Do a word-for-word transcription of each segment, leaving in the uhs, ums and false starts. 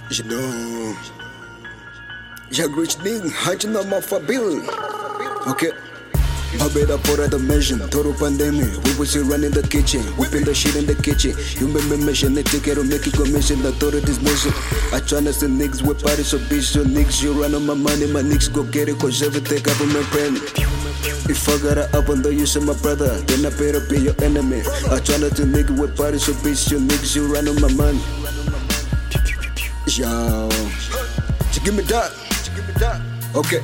You know, jag rich nigga, hiding on my bill. Okay. My bed up for the mission, total pandemic. We was here running the kitchen, whipping the shit in the kitchen. You made me mission, they take care of making commission. I thought of this mission. I tryna see niggas with parties so bitch, so niggas you run on my money, my niggas go get it, cause everything government paying. If I got it up on the use of my brother, then I better be your enemy. I tryna see niggas with parties so bitch, so niggas you run on my money. Yo, so give me that. Okay.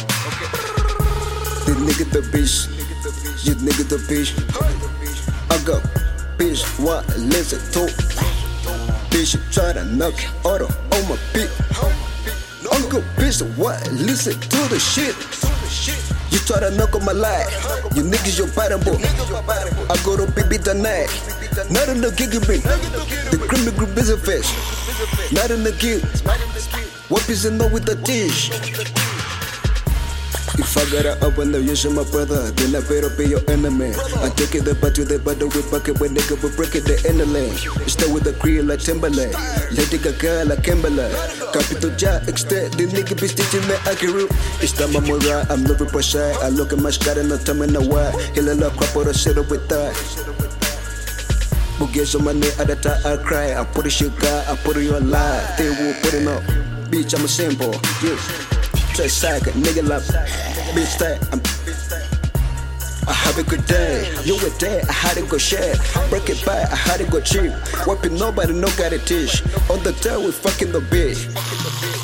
This nigga the bitch, you nigga the bitch. I got bitch, what listen to? Bitch, try to knock auto on my beat. Uncle bitch, what listen to the shit? You try to knock on my life, you niggas your bottom boy. I go to B B tonight, not in the gigabit. The criminal group is a fish, not in the gig. What is in there with the dish? If I got it up when the use of my brother, then I better be your enemy. I take it the butt to the butt with bucket when nigga will break it the end of lane. Stay with the crew like Timberlake, Lady Gaga like Kimberlake. Capital J, extend the nigga be stitching me accurate. It's time I'm alright, I'm living per se. I look at my sky and no time in the way. Hill a lot crap or a shit up with that. Boogie so money at the time I cry. I put a shit guy, I put it on lie. They will put it up. Bitch, I'm a simple. Yeah. Try sack, nigga love. Bitch, that I'm. I have a good day. You were there, I had to go share. Break it back, I had to go cheap. Wiping nobody, no got a dish. On the tail, we fucking the bitch.